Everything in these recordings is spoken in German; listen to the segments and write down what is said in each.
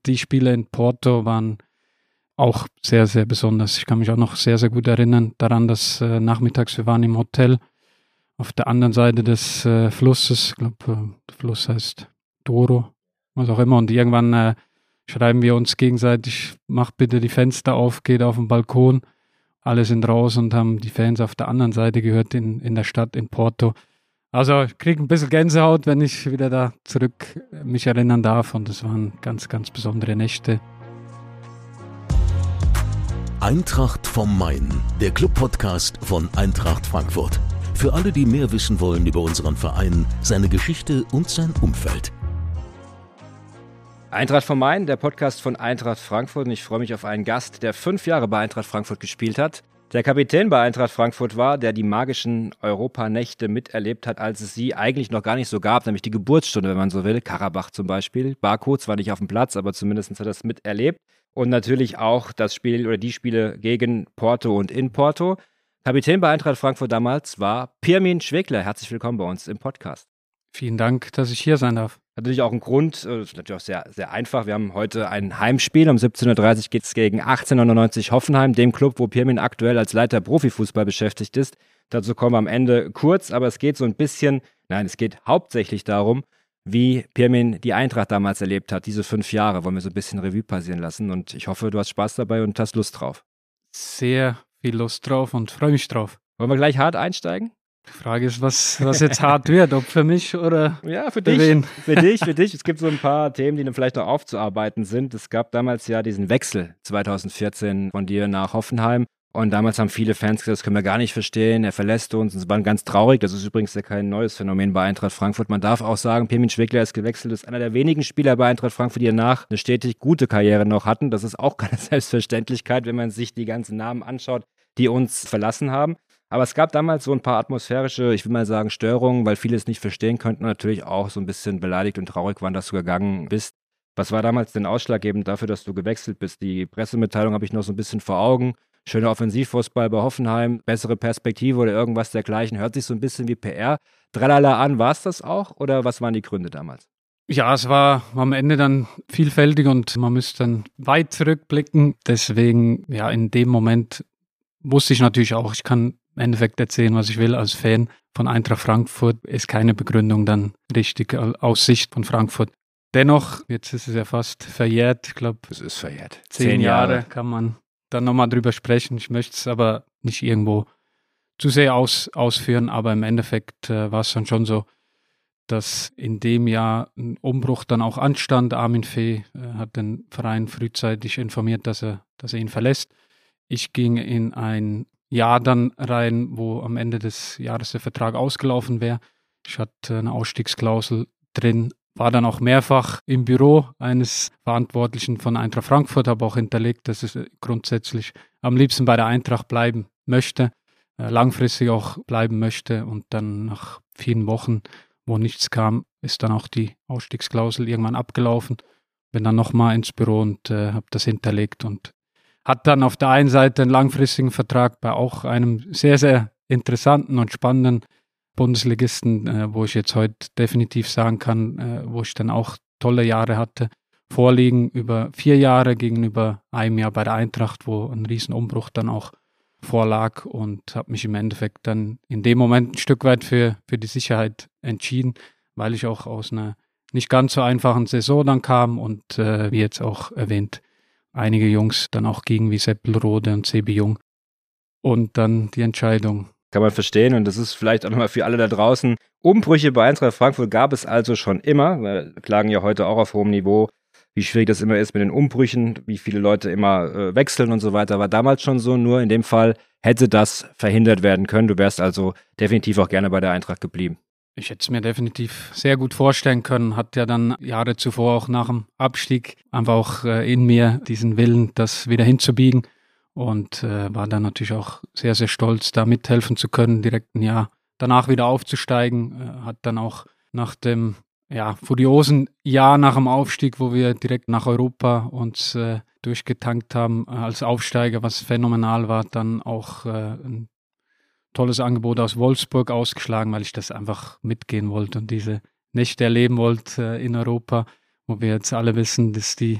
die Spiele in Porto waren auch sehr, sehr besonders. Ich kann mich auch noch sehr, sehr gut erinnern daran, dass nachmittags wir waren im Hotel auf der anderen Seite des Flusses. Ich glaube, der Fluss heißt Douro, was auch immer. Und irgendwann schreiben wir uns gegenseitig, mach bitte die Fenster auf, geht auf den Balkon. Alle sind raus und haben die Fans auf der anderen Seite gehört in der Stadt in Porto. Also ich kriege ein bisschen Gänsehaut, wenn ich wieder da zurück mich erinnern darf. Und es waren ganz, ganz besondere Nächte. Eintracht vom Main, der Club-Podcast von Eintracht Frankfurt. Für alle, die mehr wissen wollen über unseren Verein, seine Geschichte und sein Umfeld. Eintracht vom Main, der Podcast von Eintracht Frankfurt. Und ich freue mich auf einen Gast, der 5 Jahre bei Eintracht Frankfurt gespielt hat, der Kapitän bei Eintracht Frankfurt war, der die magischen Europanächte miterlebt hat, als es sie eigentlich noch gar nicht so gab, nämlich die Geburtsstunde, wenn man so will. Karabach zum Beispiel. Barco zwar nicht auf dem Platz, aber zumindest hat er das miterlebt. Und natürlich auch das Spiel oder die Spiele gegen Porto und in Porto. Kapitän bei Eintracht Frankfurt damals war Pirmin Schwegler. Herzlich willkommen bei uns im Podcast. Vielen Dank, dass ich hier sein darf. Hat natürlich auch einen Grund, das ist natürlich auch sehr, sehr einfach. Wir haben heute ein Heimspiel. Um 17.30 Uhr geht es gegen 1899 Hoffenheim, dem Club, wo Pirmin aktuell als Leiter Profifußball beschäftigt ist. Dazu kommen wir am Ende kurz, aber es geht so ein bisschen, es geht hauptsächlich darum, wie Pirmin die Eintracht damals erlebt hat. Diese 5 Jahre wollen wir so ein bisschen Revue passieren lassen und ich hoffe, du hast Spaß dabei und hast Lust drauf. Sehr viel Lust drauf und freue mich drauf. Wollen wir gleich hart einsteigen? Die Frage ist, was jetzt hart wird, ob für mich oder ja, für dich. Wen? Für dich. Es gibt so ein paar Themen, die dann vielleicht noch aufzuarbeiten sind. Es gab damals ja diesen Wechsel 2014 von dir nach Hoffenheim. Und damals haben viele Fans gesagt, das können wir gar nicht verstehen, er verlässt uns. Und sie waren ganz traurig. Das ist übrigens ja kein neues Phänomen bei Eintracht Frankfurt. Man darf auch sagen, Pirmin Schwegler ist gewechselt, ist einer der wenigen Spieler bei Eintracht Frankfurt, die danach eine stetig gute Karriere noch hatten. Das ist auch keine Selbstverständlichkeit, wenn man sich die ganzen Namen anschaut, die uns verlassen haben. Aber es gab damals so ein paar atmosphärische, ich will mal sagen, Störungen, weil viele es nicht verstehen könnten und natürlich auch so ein bisschen beleidigt und traurig waren, dass du gegangen bist. Was war damals denn ausschlaggebend dafür, dass du gewechselt bist? Die Pressemitteilung habe ich noch so ein bisschen vor Augen. Schöner Offensivfußball bei Hoffenheim, bessere Perspektive oder irgendwas dergleichen. Hört sich so ein bisschen wie PR. Tralala an, war es das auch oder was waren die Gründe damals? Ja, es war am Ende dann vielfältig und man müsste dann weit zurückblicken. Deswegen, ja, in dem Moment wusste ich natürlich auch, ich kann im Endeffekt erzählen, was ich will als Fan von Eintracht Frankfurt. Ist keine Begründung dann richtig aus Sicht von Frankfurt. Dennoch, jetzt ist es ja fast verjährt. Ich glaube, es ist verjährt. 10 Jahre kann man dann nochmal drüber sprechen. Ich möchte es aber nicht irgendwo zu sehr ausführen, aber im Endeffekt war es dann schon so, dass in dem Jahr ein Umbruch dann auch anstand. Armin Fee hat den Verein frühzeitig informiert, dass er ihn verlässt. Ich ging in ein Jahr dann rein, wo am Ende des Jahres der Vertrag ausgelaufen wäre. Ich hatte eine Ausstiegsklausel drin, war dann auch mehrfach im Büro eines Verantwortlichen von Eintracht Frankfurt, habe auch hinterlegt, dass ich grundsätzlich am liebsten bei der Eintracht bleiben möchte, langfristig auch bleiben möchte. Und dann nach vielen Wochen, wo nichts kam, ist dann auch die Ausstiegsklausel irgendwann abgelaufen. Bin dann nochmal ins Büro und habe das hinterlegt und hat dann auf der einen Seite einen langfristigen Vertrag bei auch einem sehr, sehr interessanten und spannenden Bundesligisten, wo ich jetzt heute definitiv sagen kann, wo ich dann auch tolle Jahre hatte, vorliegen über 4 Jahre gegenüber einem Jahr bei der Eintracht, wo ein Riesenumbruch dann auch vorlag und habe mich im Endeffekt dann in dem Moment ein Stück weit für die Sicherheit entschieden, weil ich auch aus einer nicht ganz so einfachen Saison dann kam und wie jetzt auch erwähnt, einige Jungs dann auch gingen wie Seppelrode und Sebi Jung und dann die Entscheidung. Kann man verstehen und das ist vielleicht auch nochmal für alle da draußen. Umbrüche bei Eintracht Frankfurt gab es also schon immer. Wir klagen ja heute auch auf hohem Niveau, wie schwierig das immer ist mit den Umbrüchen, wie viele Leute immer wechseln und so weiter. War damals schon so, nur in dem Fall hätte das verhindert werden können. Du wärst also definitiv auch gerne bei der Eintracht geblieben. Ich hätte es mir definitiv sehr gut vorstellen können, hat ja dann Jahre zuvor auch nach dem Abstieg einfach auch in mir diesen Willen, das wieder hinzubiegen. Und war dann natürlich auch sehr, sehr stolz, da mithelfen zu können, direkt ein Jahr danach wieder aufzusteigen. Hat dann auch nach dem furiosen Jahr nach dem Aufstieg, wo wir direkt nach Europa uns durchgetankt haben als Aufsteiger, was phänomenal war, dann auch ein tolles Angebot aus Wolfsburg ausgeschlagen, weil ich das einfach mitgehen wollte und diese Nächte erleben wollte in Europa, wo wir jetzt alle wissen, dass die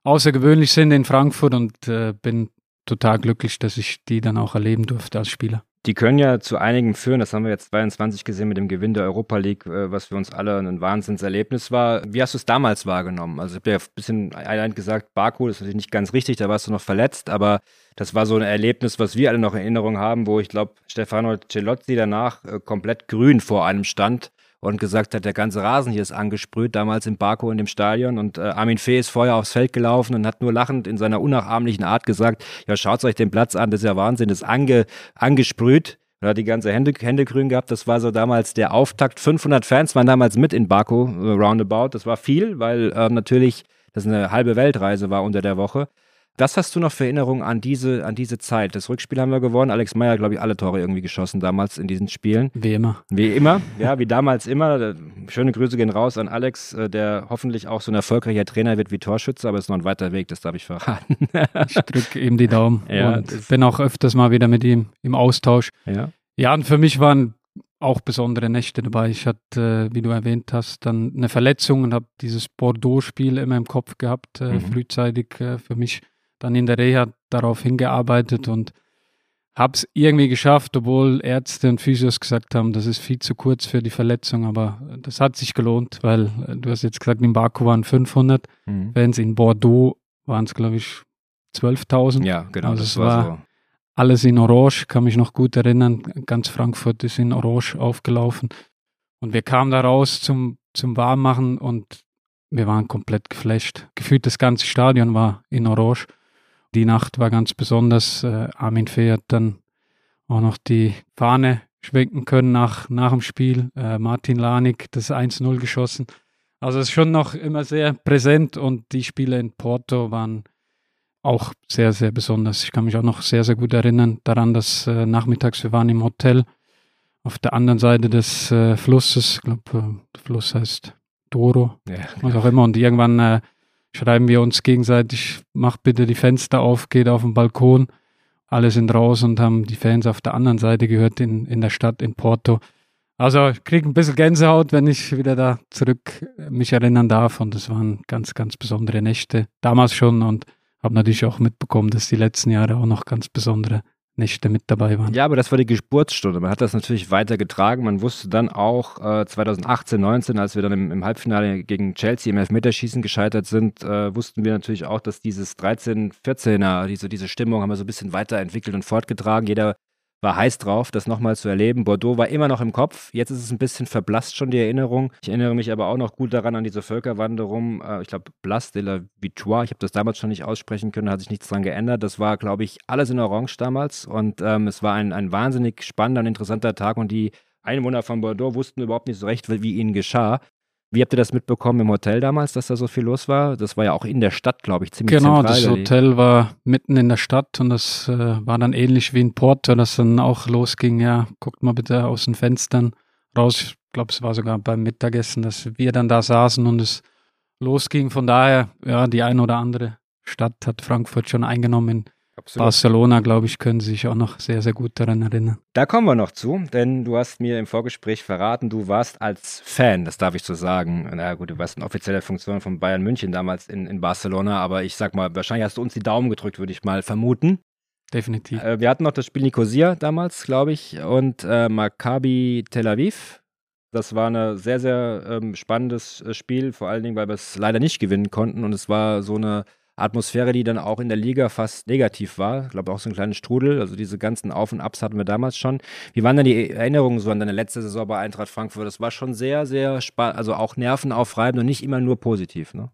außergewöhnlich sind in Frankfurt und bin total glücklich, dass ich die dann auch erleben durfte als Spieler. Die können ja zu einigem führen, das haben wir jetzt 22 gesehen mit dem Gewinn der Europa League, was für uns alle ein Wahnsinnserlebnis war. Wie hast du es damals wahrgenommen? Also ich habe ja ein bisschen allein gesagt, Baku, das ist natürlich nicht ganz richtig, da warst du noch verletzt, aber das war so ein Erlebnis, was wir alle noch in Erinnerung haben, wo ich glaube, Stefano Celozzi danach komplett grün vor einem stand und gesagt hat, der ganze Rasen hier ist angesprüht, damals in Baku in dem Stadion, und Armin Fee ist vorher aufs Feld gelaufen und hat nur lachend in seiner unnachahmlichen Art gesagt, ja, schaut euch den Platz an, das ist ja Wahnsinn, das ist angesprüht. Er hat die ganze Hände grün gehabt, das war so damals der Auftakt. 500 Fans waren damals mit in Baku, roundabout, das war viel, weil natürlich das eine halbe Weltreise war unter der Woche. Was hast du noch für Erinnerungen an diese Zeit? Das Rückspiel haben wir gewonnen. Alex Meyer, glaube ich, alle Tore irgendwie geschossen damals in diesen Spielen. Wie immer. Wie immer, ja, wie damals immer. Schöne Grüße gehen raus an Alex, der hoffentlich auch so ein erfolgreicher Trainer wird wie Torschütze, aber es ist noch ein weiter Weg, das darf ich verraten. Ich drücke ihm die Daumen Ja, und bin auch öfters mal wieder mit ihm im Austausch. Ja, und für mich waren auch besondere Nächte dabei. Ich hatte, wie du erwähnt hast, dann eine Verletzung und habe dieses Bordeaux-Spiel immer im Kopf gehabt, frühzeitig für mich dann in der Reha darauf hingearbeitet und habe es irgendwie geschafft, obwohl Ärzte und Physios gesagt haben, das ist viel zu kurz für die Verletzung, aber das hat sich gelohnt, weil du hast jetzt gesagt, in Baku waren 500 Fans, in Bordeaux waren es, glaube ich, 12.000. Ja, genau, also das war so. Alles in Orange, kann mich noch gut erinnern, ganz Frankfurt ist in Orange aufgelaufen und wir kamen da raus zum Warmmachen und wir waren komplett geflasht. Gefühlt das ganze Stadion war in Orange. Die Nacht war ganz besonders. Armin Fee hat dann auch noch die Fahne schwenken können nach dem Spiel. Martin Lanik das 1-0 geschossen. Also es ist schon noch immer sehr präsent und die Spiele in Porto waren auch sehr, sehr besonders. Ich kann mich auch noch sehr, sehr gut erinnern daran, dass nachmittags wir waren im Hotel auf der anderen Seite des Flusses. Ich glaube, der Fluss heißt Douro, was auch immer. Und irgendwann schreiben wir uns gegenseitig, mach bitte die Fenster auf, geht auf den Balkon. Alle sind raus und haben die Fans auf der anderen Seite gehört in der Stadt, in Porto. Also ich kriege ein bisschen Gänsehaut, wenn ich wieder da zurück mich erinnern darf. Und das waren ganz, ganz besondere Nächte. Damals schon und habe natürlich auch mitbekommen, dass die letzten Jahre auch noch ganz besondere Nächte mit dabei waren. Ja, aber das war die Geburtsstunde. Man hat das natürlich weitergetragen. Man wusste dann auch 2018, 19, als wir dann im Halbfinale gegen Chelsea im Elfmeterschießen gescheitert sind, wussten wir natürlich auch, dass dieses 13-, 14er, diese Stimmung haben wir so ein bisschen weiterentwickelt und fortgetragen. Jeder war heiß drauf, das nochmal zu erleben. Bordeaux war immer noch im Kopf. Jetzt ist es ein bisschen verblasst schon, die Erinnerung. Ich erinnere mich aber auch noch gut daran, an diese Völkerwanderung. Ich glaube, Place de la Victoire. Ich habe das damals schon nicht aussprechen können, da hat sich nichts dran geändert. Das war, glaube ich, alles in Orange damals. Und es war ein wahnsinnig spannender und interessanter Tag. Und die Einwohner von Bordeaux wussten überhaupt nicht so recht, wie ihnen geschah. Wie habt ihr das mitbekommen im Hotel damals, dass da so viel los war? Das war ja auch in der Stadt, glaube ich, ziemlich zentral. Genau, das Hotel war mitten in der Stadt und das war dann ähnlich wie in Porto, dass dann auch losging, ja, guckt mal bitte aus den Fenstern raus. Ich glaube, es war sogar beim Mittagessen, dass wir dann da saßen und es losging. Von daher, ja, die eine oder andere Stadt hat Frankfurt schon eingenommen. Absolut. Barcelona, glaube ich, können Sie sich auch noch sehr, sehr gut daran erinnern. Da kommen wir noch zu, denn du hast mir im Vorgespräch verraten, du warst als Fan, das darf ich so sagen, na gut, du warst in offizieller Funktion von Bayern München damals in Barcelona, aber ich sag mal, wahrscheinlich hast du uns die Daumen gedrückt, würde ich mal vermuten. Definitiv. Wir hatten noch das Spiel Nicosia damals, glaube ich, und Maccabi Tel Aviv. Das war ein sehr, sehr spannendes Spiel, vor allen Dingen, weil wir es leider nicht gewinnen konnten und es war so eine Atmosphäre, die dann auch in der Liga fast negativ war. Ich glaube auch so ein kleiner Strudel. Also diese ganzen Auf- und Abs hatten wir damals schon. Wie waren denn die Erinnerungen so an deine letzte Saison bei Eintracht Frankfurt? Das war schon sehr, sehr spannend, also auch nervenaufreibend und nicht immer nur positiv, ne?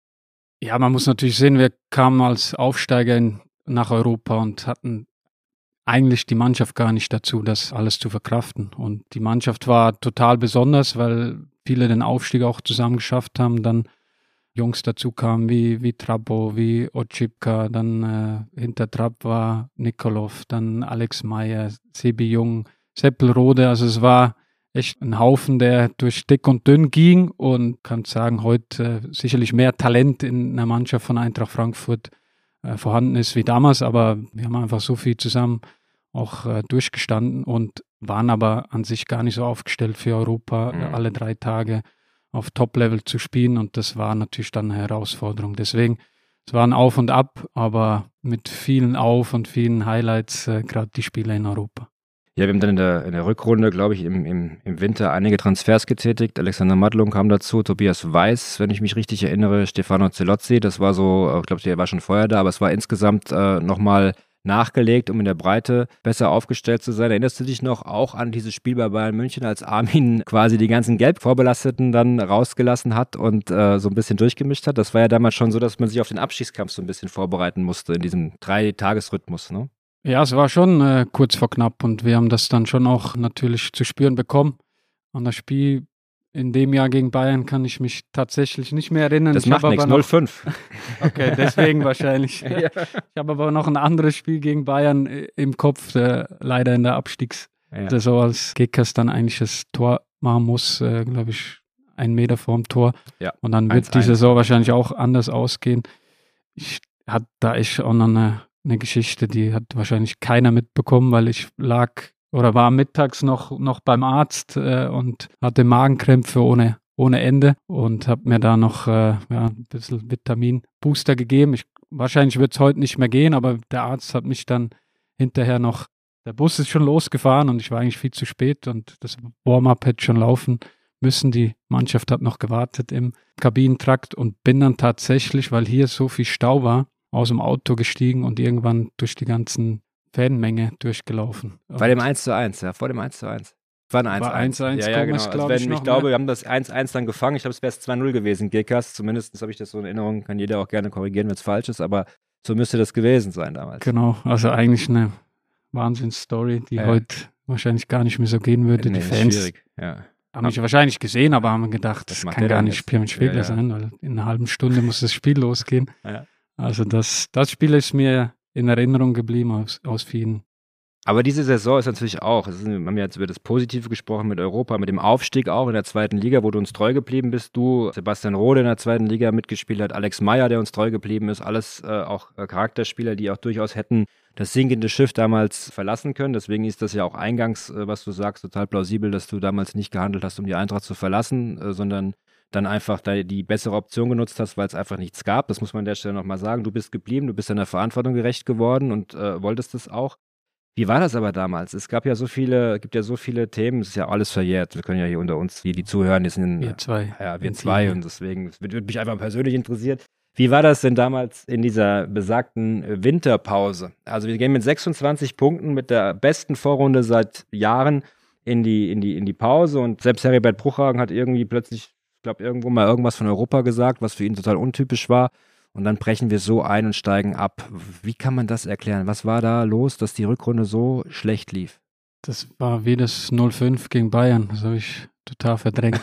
Ja, man muss natürlich sehen, wir kamen als Aufsteiger nach Europa und hatten eigentlich die Mannschaft gar nicht dazu, das alles zu verkraften. Und die Mannschaft war total besonders, weil viele den Aufstieg auch zusammen geschafft haben, dann Jungs dazu kamen wie Trabo, wie Otschipka, dann hinter Trapp war Nikolov, dann Alex Meyer, Sebi Jung, Seppelrode. Also es war echt ein Haufen, der durch dick und dünn ging und kann sagen, heute sicherlich mehr Talent in einer Mannschaft von Eintracht Frankfurt vorhanden ist wie damals, aber wir haben einfach so viel zusammen auch durchgestanden und waren aber an sich gar nicht so aufgestellt für Europa, alle 3 Tage auf Top-Level zu spielen und das war natürlich dann eine Herausforderung. Deswegen Es war ein Auf und Ab, aber mit vielen Auf und vielen Highlights, gerade die Spiele in Europa. Ja, wir haben dann in der Rückrunde, glaube ich, im Winter einige Transfers getätigt. Alexander Madlung kam dazu, Tobias Weiß, wenn ich mich richtig erinnere, Stefano Zelozzi, das war so, ich glaube, der war schon vorher da, aber es war insgesamt nochmal nachgelegt, um in der Breite besser aufgestellt zu sein. Erinnerst du dich noch auch an dieses Spiel bei Bayern München, als Armin quasi die ganzen gelb Vorbelasteten dann rausgelassen hat und so ein bisschen durchgemischt hat? Das war ja damals schon so, dass man sich auf den Abstiegskampf so ein bisschen vorbereiten musste in diesem 3-Tages-Rhythmus, ne? Ja, es war schon kurz vor knapp und wir haben das dann schon auch natürlich zu spüren bekommen. An das Spiel in dem Jahr gegen Bayern kann ich mich tatsächlich nicht mehr erinnern. Das macht nichts, 0-5. Okay, deswegen wahrscheinlich. Ja. Ich habe aber noch ein anderes Spiel gegen Bayern im Kopf, leider in der Abstiegssaison, als Gekas dann eigentlich das Tor machen muss, glaube ich, 1 Meter vorm Tor. Ja, und dann wird die Saison wahrscheinlich auch anders ausgehen. Da ist auch noch eine Geschichte, die hat wahrscheinlich keiner mitbekommen, weil ich war mittags noch beim Arzt und hatte Magenkrämpfe ohne Ende und habe mir da noch ein bisschen Vitaminbooster gegeben. Wahrscheinlich wird es heute nicht mehr gehen, aber der Arzt hat mich dann hinterher der Bus ist schon losgefahren und ich war eigentlich viel zu spät und das Warm-up hätte schon laufen müssen. Die Mannschaft hat noch gewartet im Kabinentrakt und bin dann tatsächlich, weil hier so viel Stau war, aus dem Auto gestiegen und irgendwann durch die ganzen Fanmenge durchgelaufen. Bei dem 1:1, ja, vor dem 1:1. War ein 1:1. War 1:1 ja, genau. glaube ich. Ich glaube, wir haben das 1:1 dann gefangen. Ich glaube, es wäre 2-0 gewesen, Gekas. Zumindest habe ich das so in Erinnerung. Kann jeder auch gerne korrigieren, wenn es falsch ist, aber so müsste das gewesen sein damals. Genau, also eigentlich eine Wahnsinnsstory, die heute wahrscheinlich gar nicht mehr so gehen würde. Die Fans haben mich wahrscheinlich gesehen, aber haben gedacht, das kann gar nicht Pirmin Schwegler sein, weil in einer halben Stunde muss das Spiel losgehen. Ja. Also das Spiel ist mir in Erinnerung geblieben aus vielen. Aber diese Saison ist natürlich auch, wir haben ja jetzt über das Positive gesprochen mit Europa, mit dem Aufstieg auch in der 2. Liga, wo du uns treu geblieben bist. Du, Sebastian Rode in der 2. Liga mitgespielt hat, Alex Meyer, der uns treu geblieben ist, alles auch Charakterspieler, die auch durchaus hätten das sinkende Schiff damals verlassen können. Deswegen ist das ja auch eingangs, was du sagst, total plausibel, dass du damals nicht gehandelt hast, um die Eintracht zu verlassen, sondern dann einfach die bessere Option genutzt hast, weil es einfach nichts gab. Das muss man an der Stelle nochmal sagen. Du bist geblieben, du bist deiner Verantwortung gerecht geworden und wolltest es auch. Wie war das aber damals? Es gibt ja so viele Themen, es ist ja alles verjährt. Wir können ja hier unter uns, die zuhören, die sind wir zwei. Ja, wir zwei und deswegen, es würde mich einfach persönlich interessiert. Wie war das denn damals in dieser besagten Winterpause? Also wir gehen mit 26 Punkten mit der besten Vorrunde seit Jahren in die Pause und selbst Heribert Bruchhagen hat irgendwie plötzlich, ich glaube, irgendwo mal irgendwas von Europa gesagt, was für ihn total untypisch war. Und dann brechen wir so ein und steigen ab. Wie kann man das erklären? Was war da los, dass die Rückrunde so schlecht lief? Das war wie das 0-5 gegen Bayern. Das habe ich total verdrängt.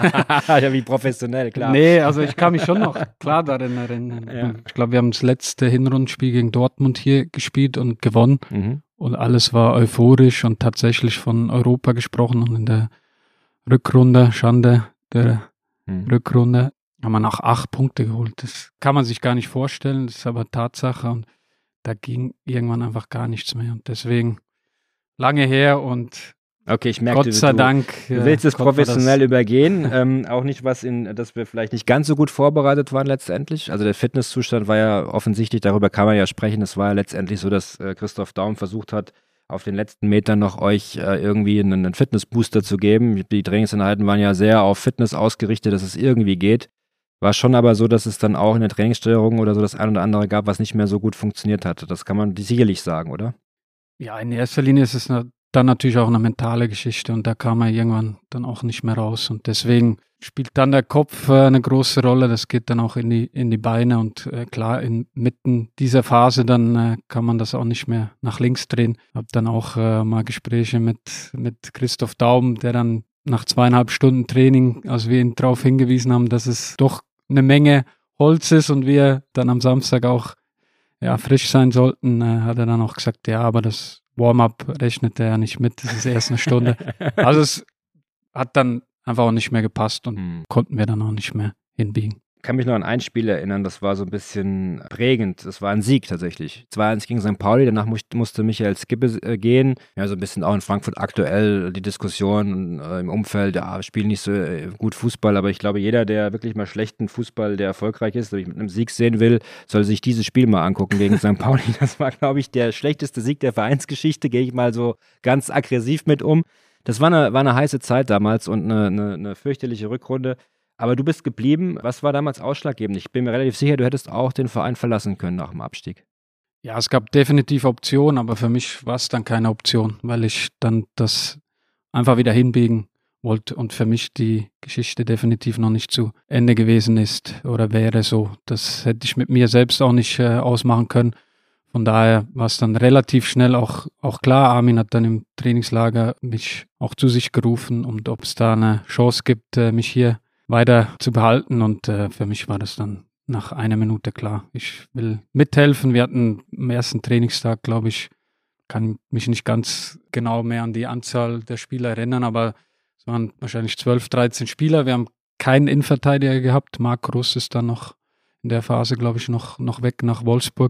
Ja, wie professionell, klar. Nee, also ich kann mich schon noch klar daran erinnern. Ja. Ich glaube, wir haben das letzte Hinrundenspiel gegen Dortmund hier gespielt und gewonnen. Mhm. Und alles war euphorisch und tatsächlich von Europa gesprochen. Und in der Rückrunde, Schande der Rückrunde, haben wir noch 8 Punkte geholt. Das kann man sich gar nicht vorstellen, das ist aber Tatsache und da ging irgendwann einfach gar nichts mehr und deswegen lange her und okay, ich merke, Gott sei Dank. Du willst es professionell übergehen, auch nicht dass wir vielleicht nicht ganz so gut vorbereitet waren letztendlich. Also der Fitnesszustand war ja offensichtlich, darüber kann man ja sprechen, es war ja letztendlich so, dass Christoph Daum versucht hat, auf den letzten Metern noch euch irgendwie einen Fitnessbooster zu geben. Die Trainingseinheiten waren ja sehr auf Fitness ausgerichtet, dass es irgendwie geht. War schon aber so, dass es dann auch in der Trainingssteuerung oder so das ein oder andere gab, was nicht mehr so gut funktioniert hatte. Das kann man sicherlich sagen, oder? Ja, in erster Linie ist es dann natürlich auch eine mentale Geschichte und da kam er irgendwann dann auch nicht mehr raus. Und deswegen spielt dann der Kopf eine große Rolle. Das geht dann auch in die Beine und klar, inmitten dieser Phase dann kann man das auch nicht mehr nach links drehen. Ich habe dann auch mal Gespräche mit Christoph Daum, der dann nach 2,5 Stunden Training, als wir ihn darauf hingewiesen haben, dass es doch eine Menge Holz ist und wir dann am Samstag auch frisch sein sollten, hat er dann auch gesagt, ja, aber das Warm-up rechnet er ja nicht mit, das ist erst eine Stunde. Also es hat dann einfach auch nicht mehr gepasst und konnten wir dann auch nicht mehr hinbiegen. kann mich noch an ein Spiel erinnern, das war so ein bisschen prägend. Das war ein Sieg tatsächlich. 2-1 gegen St. Pauli, danach musste Michael Skippe gehen. Ja, so ein bisschen auch in Frankfurt aktuell die Diskussion im Umfeld, ja, spielen nicht so gut Fußball, aber ich glaube, jeder, der wirklich mal schlechten Fußball, der erfolgreich ist, der ich mit einem Sieg sehen will, soll sich dieses Spiel mal angucken gegen St. Pauli. Das war, glaube ich, der schlechteste Sieg der Vereinsgeschichte, gehe ich mal so ganz aggressiv mit um. Das war eine heiße Zeit damals und eine fürchterliche Rückrunde. Aber du bist geblieben. Was war damals ausschlaggebend? Ich bin mir relativ sicher, du hättest auch den Verein verlassen können nach dem Abstieg. Ja, es gab definitiv Optionen, aber für mich war es dann keine Option, weil ich dann das einfach wieder hinbiegen wollte und für mich die Geschichte definitiv noch nicht zu Ende gewesen ist oder wäre so. Das hätte ich mit mir selbst auch nicht ausmachen können. Von daher war es dann relativ schnell auch klar. Armin hat dann im Trainingslager mich auch zu sich gerufen und ob es da eine Chance gibt, mich hier weiter zu behalten und für mich war das dann nach einer Minute klar. Ich will mithelfen. Wir hatten am ersten Trainingstag, glaube ich, kann mich nicht ganz genau mehr an die Anzahl der Spieler erinnern, aber es waren wahrscheinlich 12, 13 Spieler. Wir haben keinen Innenverteidiger gehabt. Marc Russ ist dann noch in der Phase, glaube ich, noch weg nach Wolfsburg.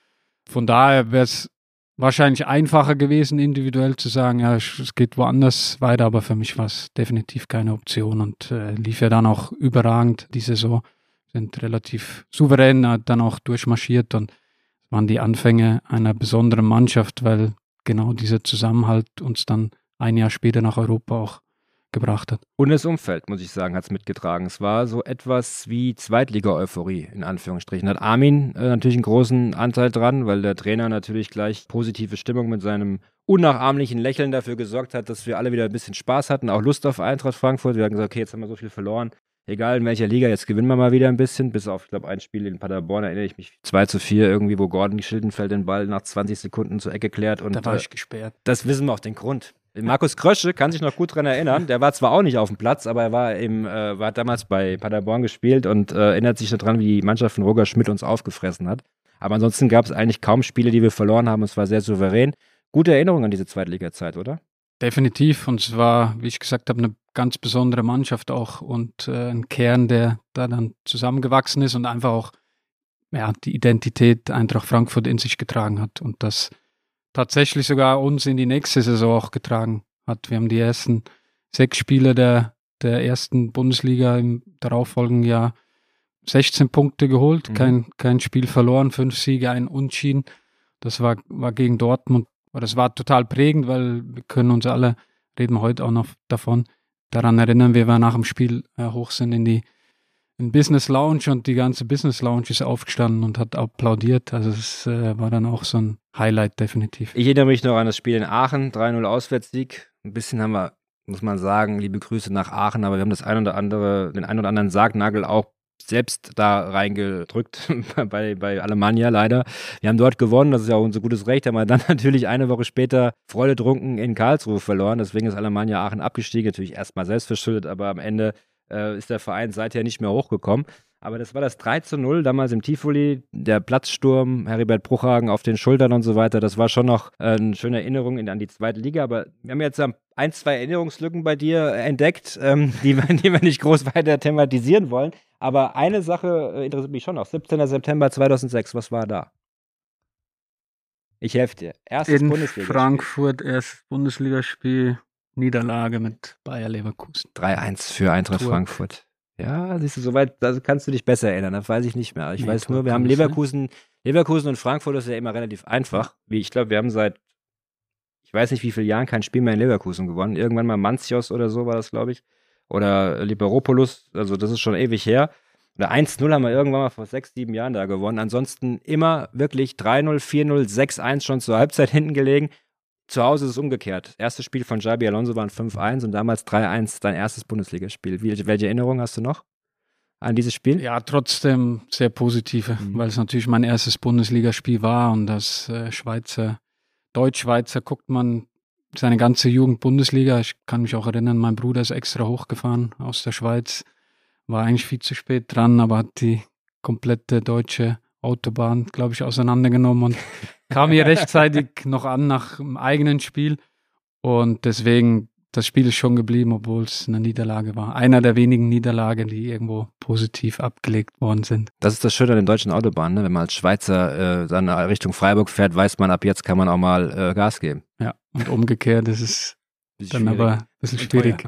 Von daher wäre es wahrscheinlich einfacher gewesen, individuell zu sagen, ja, es geht woanders weiter, aber für mich war es definitiv keine Option und lief ja dann auch überragend die Saison, sind relativ souverän dann auch durchmarschiert und es waren die Anfänge einer besonderen Mannschaft, weil genau dieser Zusammenhalt uns dann ein Jahr später nach Europa auch gebracht hat. Und das Umfeld, muss ich sagen, hat es mitgetragen. Es war so etwas wie Zweitliga-Euphorie, in Anführungsstrichen. Hat Armin natürlich einen großen Anteil dran, weil der Trainer natürlich gleich positive Stimmung mit seinem unnachahmlichen Lächeln dafür gesorgt hat, dass wir alle wieder ein bisschen Spaß hatten, auch Lust auf Eintracht Frankfurt. Wir haben gesagt, okay, jetzt haben wir so viel verloren. Egal in welcher Liga, jetzt gewinnen wir mal wieder ein bisschen, bis auf, ich glaube, ein Spiel in Paderborn, erinnere ich mich, 2-4 irgendwie, wo Gordon Schildenfeld den Ball nach 20 Sekunden zur Ecke klärt. Und da war ich gesperrt. Das wissen wir auch den Grund. Markus Krösche kann sich noch gut dran erinnern, der war zwar auch nicht auf dem Platz, aber er war damals bei Paderborn gespielt und erinnert sich daran, wie die Mannschaft von Roger Schmidt uns aufgefressen hat. Aber ansonsten gab es eigentlich kaum Spiele, die wir verloren haben, es war sehr souverän. Gute Erinnerung an diese Zweitliga-Zeit, oder? Definitiv und es war, wie ich gesagt habe, eine ganz besondere Mannschaft auch und ein Kern, der da dann zusammengewachsen ist und einfach auch die Identität Eintracht Frankfurt in sich getragen hat und das tatsächlich sogar uns in die nächste Saison auch getragen hat. Wir haben die ersten 6 Spiele der ersten Bundesliga im darauffolgenden Jahr 16 Punkte geholt, kein Spiel verloren, 5 Siege, 1 Unentschieden. Das war gegen Dortmund. Das war total prägend, weil wir können uns alle, reden wir heute auch noch davon, daran erinnern, wie wir nach dem Spiel hoch sind in Business Lounge und die ganze Business Lounge ist aufgestanden und hat applaudiert. Also es war dann auch so ein Highlight definitiv. Ich erinnere mich noch an das Spiel in Aachen, 3-0 Auswärtssieg. Ein bisschen haben wir, muss man sagen, liebe Grüße nach Aachen, aber wir haben den ein oder anderen Sargnagel auch selbst da reingedrückt bei Alemannia leider. Wir haben dort gewonnen, das ist ja auch unser gutes Recht, haben wir dann natürlich eine Woche später freudetrunken in Karlsruhe verloren. Deswegen ist Alemannia Aachen abgestiegen, natürlich erstmal selbstverschuldet, aber am Ende ist der Verein seither nicht mehr hochgekommen. Aber das war das 3-0 damals im Tivoli, der Platzsturm, Heribert Bruchhagen auf den Schultern und so weiter. Das war schon noch eine schöne Erinnerung an die zweite Liga. Aber wir haben jetzt 1, 2 Erinnerungslücken bei dir entdeckt, die wir nicht groß weiter thematisieren wollen. Aber eine Sache interessiert mich schon noch. 17. September 2006, was war da? Ich helfe dir. Erstes Bundesligaspiel. In Frankfurt, erstes Bundesligaspiel, Niederlage mit Bayer Leverkusen. 3-1 für Eintracht Frankfurt. Ja, siehst du, soweit kannst du dich besser erinnern, das weiß ich nicht mehr. Ich weiß nur, wir haben Leverkusen und Frankfurt, das ist ja immer relativ einfach. Ich glaube, wir haben seit, ich weiß nicht wie vielen Jahren, kein Spiel mehr in Leverkusen gewonnen. Irgendwann mal Manzios oder so war das, glaube ich. Oder Liberopoulos, also das ist schon ewig her. Oder 1-0 haben wir irgendwann mal vor 6, 7 Jahren da gewonnen. Ansonsten immer wirklich 3-0, 4-0, 6-1 schon zur Halbzeit hinten gelegen. Zu Hause ist es umgekehrt. Erstes Spiel von Xabi Alonso war ein 5-1 und damals 3-1 dein erstes Bundesligaspiel. Welche Erinnerung hast du noch an dieses Spiel? Ja, trotzdem sehr positive, weil es natürlich mein erstes Bundesligaspiel war und als Deutsch-Schweizer guckt man seine ganze Jugend Bundesliga. Ich kann mich auch erinnern, mein Bruder ist extra hochgefahren aus der Schweiz, war eigentlich viel zu spät dran, aber hat die komplette deutsche Autobahn, glaube ich, auseinandergenommen und kam hier rechtzeitig noch an nach dem eigenen Spiel und deswegen das Spiel ist schon geblieben, obwohl es eine Niederlage war. Einer der wenigen Niederlagen, die irgendwo positiv abgelegt worden sind. Das ist das Schöne an den deutschen Autobahnen, ne? Wenn man als Schweizer dann Richtung Freiburg fährt, weiß man, ab jetzt kann man auch mal Gas geben. Ja, und umgekehrt, das ist dann aber ein bisschen schwierig.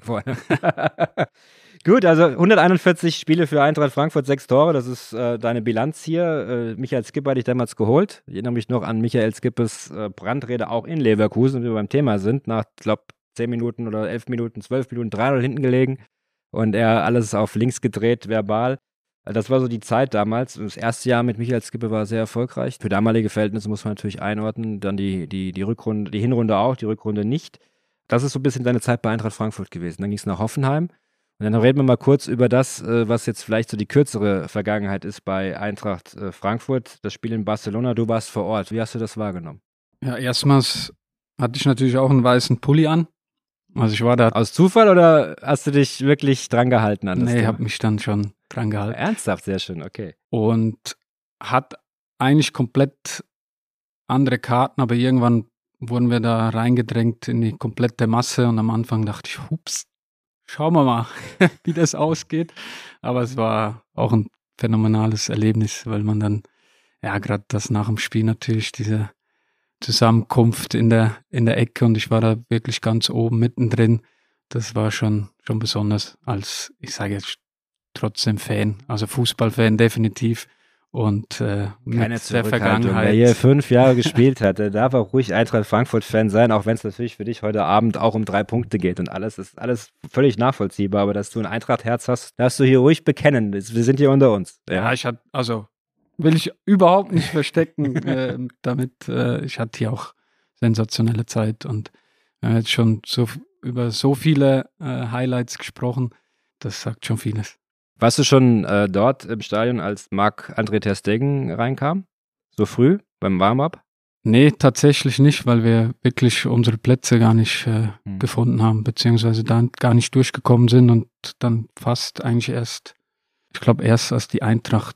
Gut, also 141 Spiele für Eintracht Frankfurt, 6 Tore, das ist deine Bilanz hier. Michael Skipper hatte ich damals geholt. Ich erinnere mich noch an Michael Skippers Brandrede auch in Leverkusen, wenn wir beim Thema sind. Nach, ich glaube, 10 Minuten oder 11 Minuten, 12 Minuten, 3-0 hinten gelegen und er alles auf links gedreht, verbal. Das war so die Zeit damals. Das erste Jahr mit Michael Skipper war sehr erfolgreich. Für damalige Verhältnisse muss man natürlich einordnen. Dann die Rückrunde, die Hinrunde auch, die Rückrunde nicht. Das ist so ein bisschen deine Zeit bei Eintracht Frankfurt gewesen. Dann ging es nach Hoffenheim. Und dann reden wir mal kurz über das, was jetzt vielleicht so die kürzere Vergangenheit ist bei Eintracht Frankfurt. Das Spiel in Barcelona, du warst vor Ort. Wie hast du das wahrgenommen? Ja, erstmals hatte ich natürlich auch einen weißen Pulli an. Also ich war da. Aus Zufall oder hast du dich wirklich dran gehalten an das Nee, Thema? habe mich dann schon dran gehalten. Ernsthaft, sehr schön, okay. Und hat eigentlich komplett andere Karten, aber irgendwann wurden wir da reingedrängt in die komplette Masse und am Anfang dachte ich, hups, schauen wir mal, wie das ausgeht. Aber es war auch ein phänomenales Erlebnis, weil man dann, ja, gerade das nach dem Spiel natürlich, diese Zusammenkunft in der Ecke und ich war da wirklich ganz oben mittendrin. Das war schon besonders als, ich sage jetzt trotzdem Fan, also Fußballfan definitiv. Und mit der Vergangenheit. Wer hier 5 Jahre gespielt hat, der darf auch ruhig Eintracht Frankfurt-Fan sein, auch wenn es natürlich für dich heute Abend auch um 3 Punkte geht und alles ist alles völlig nachvollziehbar, aber dass du ein Eintracht-Herz hast, darfst du hier ruhig bekennen. Wir sind hier unter uns. Ja, will ich überhaupt nicht verstecken damit. Ich hatte hier auch sensationelle Zeit und wir haben jetzt schon über so viele Highlights gesprochen. Das sagt schon vieles. Warst du schon dort im Stadion, als Marc-André ter Stegen reinkam? So früh beim Warm-up? Nee, tatsächlich nicht, weil wir wirklich unsere Plätze gar nicht gefunden haben, beziehungsweise dann gar nicht durchgekommen sind und dann fast eigentlich erst als die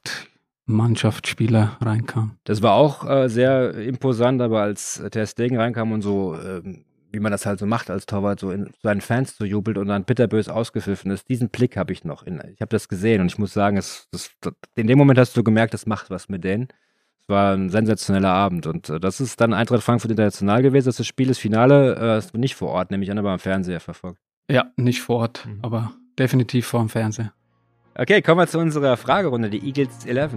Eintracht-Mannschaftsspieler reinkamen. Das war auch sehr imposant, aber als ter Stegen reinkam und so wie man das halt so macht als Torwart, so in seinen Fans so jubelt und dann bitterbös ausgepfiffen ist. Diesen Blick habe ich noch. Ich habe das gesehen und ich muss sagen, in dem Moment hast du gemerkt, das macht was mit denen. Es war ein sensationeller Abend und das ist dann Eintracht Frankfurt International gewesen. Das Spiel, das Finale, hast du nicht vor Ort, nämlich aber am Fernseher verfolgt. Ja, nicht vor Ort, aber definitiv vor dem Fernseher. Okay, kommen wir zu unserer Fragerunde, die Eagles 11.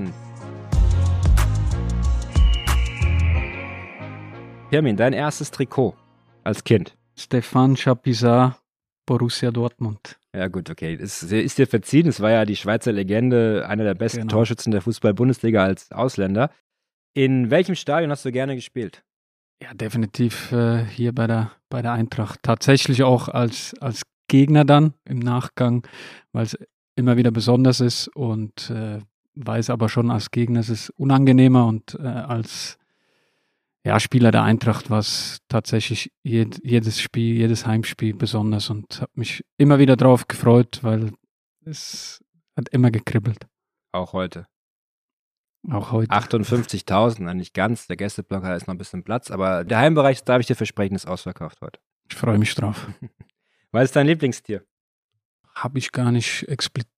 Pirmin, dein erstes Trikot als Kind? Stefan Chapuisat, Borussia Dortmund. Ja gut, okay. Es ist dir verziehen. Es war ja die Schweizer Legende, einer der besten Torschützen der Fußball-Bundesliga als Ausländer. In welchem Stadion hast du gerne gespielt? Ja, definitiv hier bei der Eintracht. Tatsächlich auch als Gegner dann im Nachgang, weil es immer wieder besonders ist und weiß aber schon als Gegner ist es unangenehmer und als Spieler der Eintracht war es tatsächlich jedes Heimspiel besonders und habe mich immer wieder drauf gefreut, weil es hat immer gekribbelt. Auch heute. Auch heute. 58.000, nicht ganz. Der Gästeblock hat jetzt noch ein bisschen Platz, aber der Heimbereich, darf ich dir versprechen, ist ausverkauft heute. Ich freue mich drauf. Was ist dein Lieblingstier? Habe ich gar nicht explizit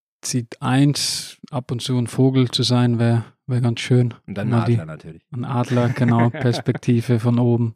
eins. Ab und zu ein Vogel zu sein, wäre ganz schön. Und dann ein Adler natürlich. Ein Adler, genau, Perspektive von oben.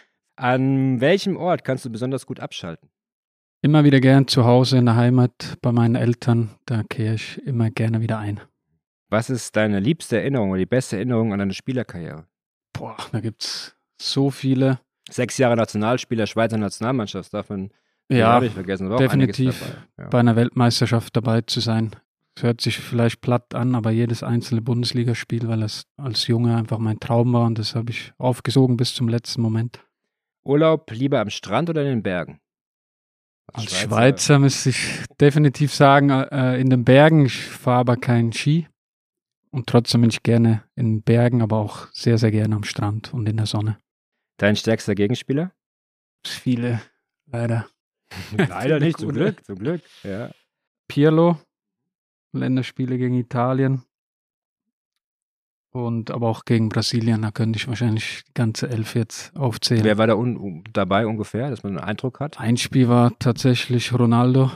An welchem Ort kannst du besonders gut abschalten? Immer wieder gern zu Hause in der Heimat bei meinen Eltern. Da kehre ich immer gerne wieder ein. Was ist deine liebste Erinnerung oder die beste Erinnerung an deine Spielerkarriere? Boah, da gibt es so viele. 6 Jahre Nationalspieler, Schweizer Nationalmannschaft, darf man nicht vergessen. War definitiv auch dabei. bei einer Weltmeisterschaft dabei zu sein. Es hört sich vielleicht platt an, aber jedes einzelne Bundesligaspiel, weil es als Junge einfach mein Traum war und das habe ich aufgesogen bis zum letzten Moment. Urlaub lieber am Strand oder in den Bergen? Als Schweizer müsste ich definitiv sagen, in den Bergen. Ich fahre aber keinen Ski und trotzdem bin ich gerne in den Bergen, aber auch sehr, sehr gerne am Strand und in der Sonne. Dein stärkster Gegenspieler? Viele, leider. Leider nicht, zum Glück. Ja. Pirlo, Länderspiele gegen Italien Und aber auch gegen Brasilien, da könnte ich wahrscheinlich die ganze Elf jetzt aufzählen. Wer war da dabei ungefähr, dass man einen Eindruck hat? Ein Spiel war tatsächlich Ronaldo,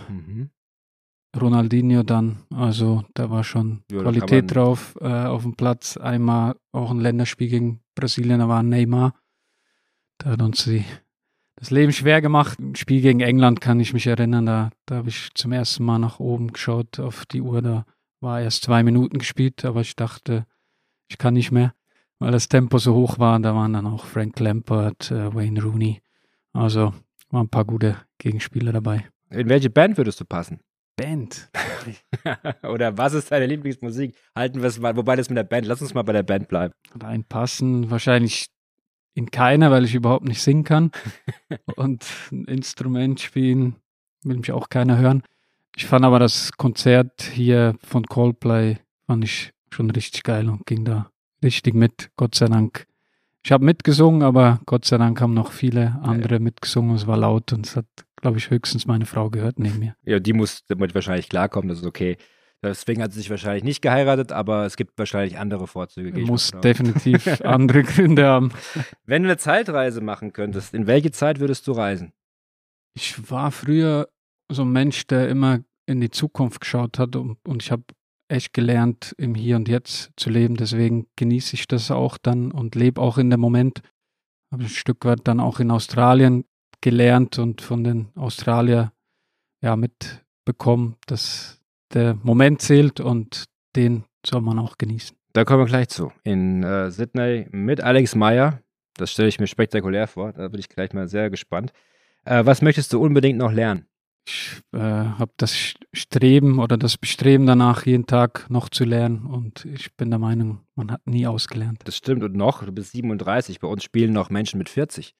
Ronaldinho dann, also da war schon Qualität drauf auf dem Platz. Einmal auch ein Länderspiel gegen Brasilien, da war Neymar. Da hat uns das Leben schwer gemacht. Im Spiel gegen England kann ich mich erinnern, da habe ich zum ersten Mal nach oben geschaut auf die Uhr, da war erst 2 Minuten gespielt, aber ich dachte, ich kann nicht mehr, weil das Tempo so hoch war. Da waren dann auch Frank Lampard, Wayne Rooney. Also waren ein paar gute Gegenspieler dabei. In welche Band würdest du passen? Band? Oder was ist deine Lieblingsmusik? Halten wir es mal, wobei das mit der Band, lass uns mal bei der Band bleiben. Reinpassen, wahrscheinlich in keiner, weil ich überhaupt nicht singen kann. Und ein Instrument spielen will mich auch keiner hören. Ich fand aber das Konzert hier von Coldplay, fand ich schon richtig geil und ging da richtig mit, Gott sei Dank. Ich habe mitgesungen, aber Gott sei Dank haben noch viele andere mitgesungen. Es war laut und es hat, glaube ich, höchstens meine Frau gehört neben mir. Ja, die muss damit wahrscheinlich klarkommen, das ist okay. Deswegen hat sie sich wahrscheinlich nicht geheiratet, aber es gibt wahrscheinlich andere Vorzüge. Muss definitiv andere Gründe haben. Wenn du eine Zeitreise machen könntest, in welche Zeit würdest du reisen? Ich war früher so ein Mensch, der immer in die Zukunft geschaut hat und ich habe echt gelernt, im Hier und Jetzt zu leben. Deswegen genieße ich das auch dann und lebe auch in dem Moment. Habe ein Stück weit dann auch in Australien gelernt und von den Australier mitbekommen, dass der Moment zählt und den soll man auch genießen. Da kommen wir gleich zu. In Sydney mit Alex Meyer. Das stelle ich mir spektakulär vor. Da bin ich gleich mal sehr gespannt. Was möchtest du unbedingt noch lernen? Ich habe das Streben oder das Bestreben danach, jeden Tag noch zu lernen und ich bin der Meinung, man hat nie ausgelernt. Das stimmt und noch, du bist 37, bei uns spielen noch Menschen mit 40.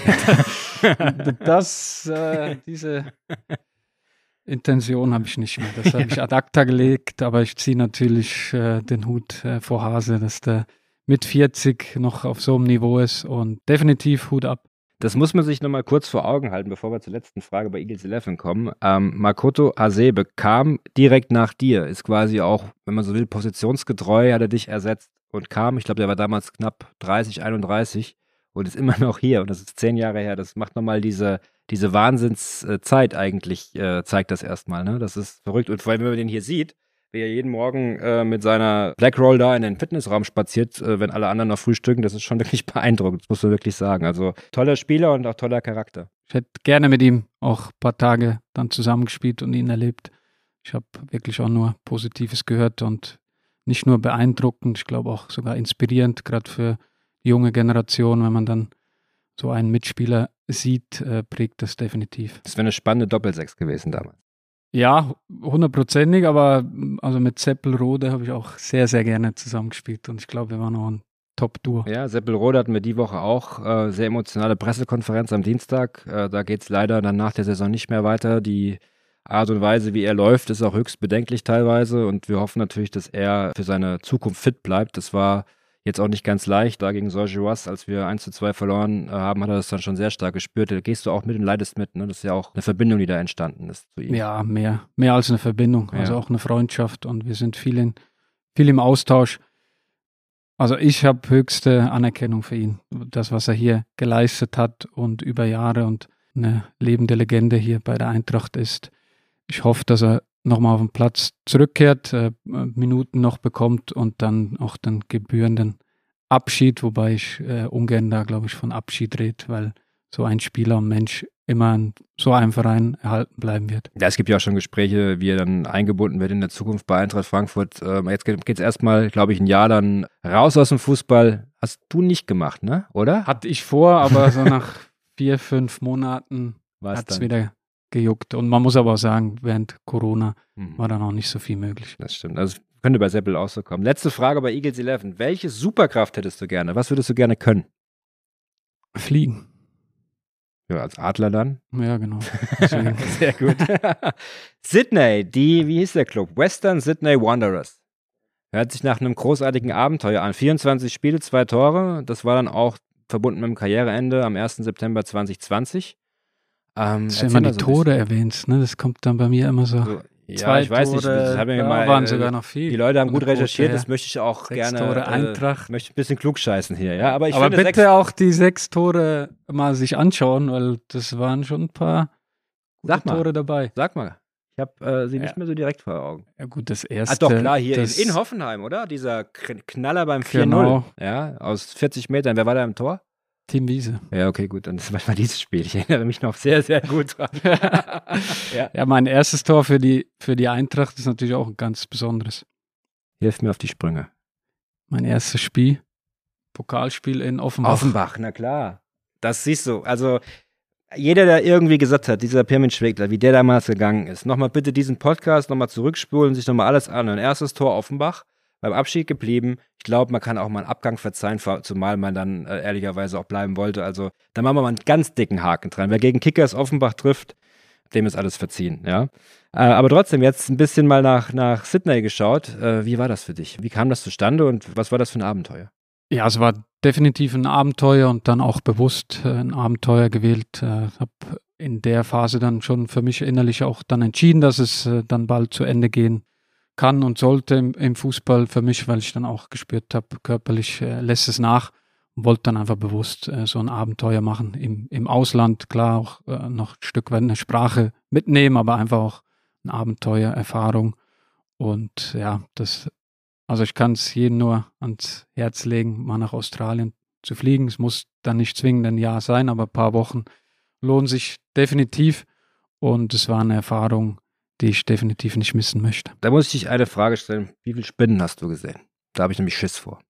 Diese Intention habe ich nicht mehr. Das habe ich ad acta gelegt, aber ich ziehe natürlich den Hut vor Hase, dass der mit 40 noch auf so einem Niveau ist und definitiv Hut ab. Das muss man sich nochmal kurz vor Augen halten, bevor wir zur letzten Frage bei Eagles 11 kommen. Makoto Hasebe kam direkt nach dir, ist quasi auch, wenn man so will, positionsgetreu, hat er dich ersetzt und kam. Ich glaube, der war damals knapp 30, 31 und ist immer noch hier und das ist 10 Jahre her. Das macht nochmal diese Wahnsinnszeit eigentlich, zeigt das erstmal. Ne? Das ist verrückt und vor allem, wenn man den hier sieht, wie er jeden Morgen mit seiner Blackroll da in den Fitnessraum spaziert, wenn alle anderen noch frühstücken, das ist schon wirklich beeindruckend, das musst du wirklich sagen. Also toller Spieler und auch toller Charakter. Ich hätte gerne mit ihm auch ein paar Tage dann zusammengespielt und ihn erlebt. Ich habe wirklich auch nur Positives gehört und nicht nur beeindruckend, ich glaube auch sogar inspirierend, gerade für die junge Generation, wenn man dann so einen Mitspieler sieht, prägt das definitiv. Das wäre eine spannende Doppelsechs gewesen damals. Ja, 100%ig, aber also mit Seppelrode habe ich auch sehr, sehr gerne zusammengespielt und ich glaube, wir waren auch ein Top-Duo. Ja, Seppelrode hatten wir die Woche auch, sehr emotionale Pressekonferenz am Dienstag. Da geht es leider dann nach der Saison nicht mehr weiter. Die Art und Weise, wie er läuft, ist auch höchst bedenklich teilweise und wir hoffen natürlich, dass er für seine Zukunft fit bleibt. Das war jetzt auch nicht ganz leicht. Da gegen Sorgioas, als wir 1:2 verloren haben, hat er das dann schon sehr stark gespürt. Da gehst du auch mit und leidest mit. Ne? Das ist ja auch eine Verbindung, die da entstanden ist zu ihm. Ja, mehr als eine Verbindung. Ja. Also auch eine Freundschaft und wir sind viel im Austausch. Also ich habe höchste Anerkennung für ihn. Das, was er hier geleistet hat und über Jahre und eine lebende Legende hier bei der Eintracht ist. Ich hoffe, dass er nochmal auf den Platz zurückkehrt, Minuten noch bekommt und dann auch den gebührenden Abschied, wobei ich ungern da, glaube ich, von Abschied rede, weil so ein Spieler und Mensch immer in so einem Verein erhalten bleiben wird. Ja, es gibt ja auch schon Gespräche, wie er dann eingebunden wird in der Zukunft bei Eintracht Frankfurt. Jetzt geht es erstmal, glaube ich, ein Jahr dann raus aus dem Fußball. Hast du nicht gemacht, ne? Oder? Hatte ich vor, aber so nach 4-5 Monaten hat es wieder gejuckt. Und man muss aber auch sagen, während Corona war dann auch nicht so viel möglich. Das stimmt. Also könnte bei Seppel auch so kommen. Letzte Frage bei Eagles 11. Welche Superkraft hättest du gerne? Was würdest du gerne können? Fliegen. Ja, als Adler dann? Ja, genau. Sehr gut. Sydney, wie hieß der Club? Western Sydney Wanderers. Hört sich nach einem großartigen Abenteuer an. 24 Spiele, 2 Tore. Das war dann auch verbunden mit dem Karriereende am 1. September 2020. Dass du immer die Tore erwähnst, ne? Das kommt dann bei mir immer so 2 ich weiß Tore, nicht, das haben wir da mal, waren sogar noch viel. Die Leute haben Von gut der Quote recherchiert, her. das möchte ich auch 6 gerne. Tore Eintracht. Möchte ein bisschen klugscheißen hier, ja. Aber ich Aber finde bitte auch die 6 Tore mal sich anschauen, weil das waren schon ein paar gute Sag mal. Tore dabei. Sag mal. Ich habe sie Ja. nicht mehr so direkt vor Augen. Ja gut, das erste. Doch, klar, hier das, in Hoffenheim, oder? Dieser Knaller beim 4-0. Genau. Ja, aus 40 Metern. Wer war da im Tor? Team Wiese. Ja, okay, gut. Dann ist manchmal dieses Spiel. Ich erinnere mich noch sehr, sehr gut dran. Ja, mein erstes Tor für die Eintracht ist natürlich auch ein ganz besonderes. Hilf mir auf die Sprünge. Mein erstes Spiel, Pokalspiel in Offenbach. Offenbach, na klar. Das siehst du. Also jeder, der irgendwie gesagt hat, dieser Pirmin Schwegler, wie der damals gegangen ist, nochmal bitte diesen Podcast nochmal zurückspulen, sich nochmal alles anhören. Erstes Tor Offenbach, beim Abschied geblieben. Ich glaube, man kann auch mal einen Abgang verzeihen, zumal man dann ehrlicherweise auch bleiben wollte. Also da machen wir mal einen ganz dicken Haken dran. Wer gegen Kickers Offenbach trifft, dem ist alles verziehen, ja. Aber trotzdem, jetzt ein bisschen mal nach Sydney geschaut. Wie war das für dich? Wie kam das zustande und was war das für ein Abenteuer? Ja, es war definitiv ein Abenteuer und dann auch bewusst ein Abenteuer gewählt. Ich habe in der Phase dann schon für mich innerlich auch dann entschieden, dass es dann bald zu Ende gehen kann und sollte im Fußball für mich, weil ich dann auch gespürt habe, körperlich lässt es nach und wollte dann einfach bewusst so ein Abenteuer machen. Im Ausland, klar, auch noch ein Stück weit eine Sprache mitnehmen, aber einfach auch eine Abenteuererfahrung. Und ja, also ich kann es jedem nur ans Herz legen, mal nach Australien zu fliegen. Es muss dann nicht zwingend ein Jahr sein, aber ein paar Wochen lohnen sich definitiv. Und es war eine Erfahrung, die ich definitiv nicht missen möchte. Da muss ich dich eine Frage stellen. Wie viele Spinnen hast du gesehen? Da habe ich nämlich Schiss vor.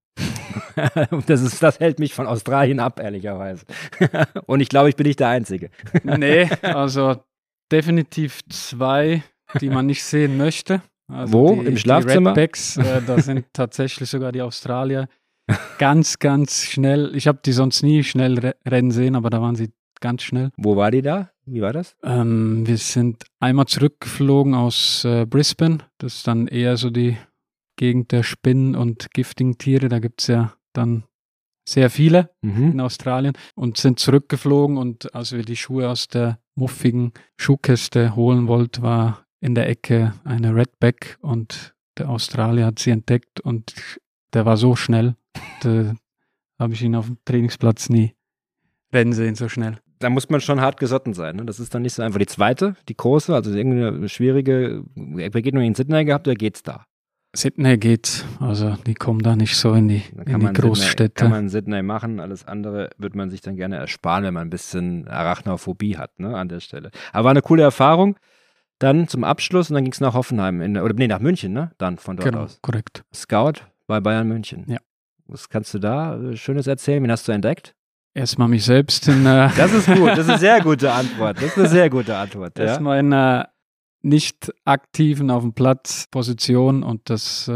Das hält mich von Australien ab, ehrlicherweise. Und ich glaube, ich bin nicht der Einzige. Nee, also definitiv 2, die man nicht sehen möchte. Also Wo? Im Schlafzimmer? Die Redbacks, da sind tatsächlich sogar die Australier ganz, ganz schnell. Ich habe die sonst nie schnell rennen sehen, aber da waren sie ganz schnell. Wo war die da? Wie war das? Wir sind einmal zurückgeflogen aus Brisbane. Das ist dann eher so die Gegend der Spinnen und giftigen Tiere. Da gibt es ja dann sehr viele in Australien und sind zurückgeflogen. Und als wir die Schuhe aus der muffigen Schuhkiste holen wollten, war in der Ecke eine Redback und der Australier hat sie entdeckt und der war so schnell, da habe ich ihn auf dem Trainingsplatz nie rennen sehen, so schnell. Da muss man schon hart gesotten sein, ne? Das ist dann nicht so einfach. Die zweite, die große, also irgendeine schwierige Begegnung in Sydney gehabt, oder geht's da? Sydney geht, also die kommen da nicht so in die Großstädte. Kann man Sydney machen, alles andere wird man sich dann gerne ersparen, wenn man ein bisschen Arachnophobie hat, ne, an der Stelle. Aber war eine coole Erfahrung. Dann zum Abschluss und dann ging es nach Hoffenheim, nach München, ne? Dann von dort aus. Korrekt. Scout bei Bayern München. Ja. Was kannst du da Schönes erzählen? Wen hast du entdeckt? Erstmal mich selbst in Das ist gut, das ist eine sehr gute Antwort. Das ist eine sehr gute Antwort. Ja? Erstmal in einer nicht aktiven auf dem Platz Position und das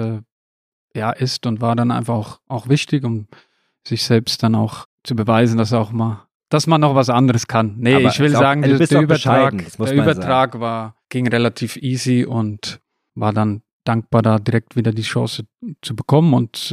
ist und war dann einfach auch wichtig, um sich selbst dann auch zu beweisen, dass man noch was anderes kann. Nee, aber ich will sagen, der Übertrag ging relativ easy und war dann dankbar, da direkt wieder die Chance zu bekommen und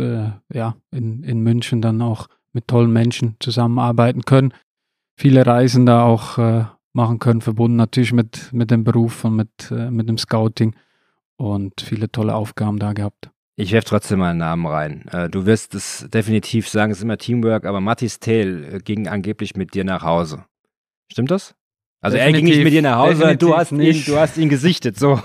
in München dann auch mit tollen Menschen zusammenarbeiten können. Viele Reisen da auch machen können, verbunden natürlich mit dem Beruf und mit dem Scouting und viele tolle Aufgaben da gehabt. Ich werfe trotzdem mal einen Namen rein. Du wirst es definitiv sagen, es ist immer Teamwork, aber Mathis Thel ging angeblich mit dir nach Hause. Stimmt das? Also er ging nicht mit dir nach Hause, du hast ihn gesichtet, so.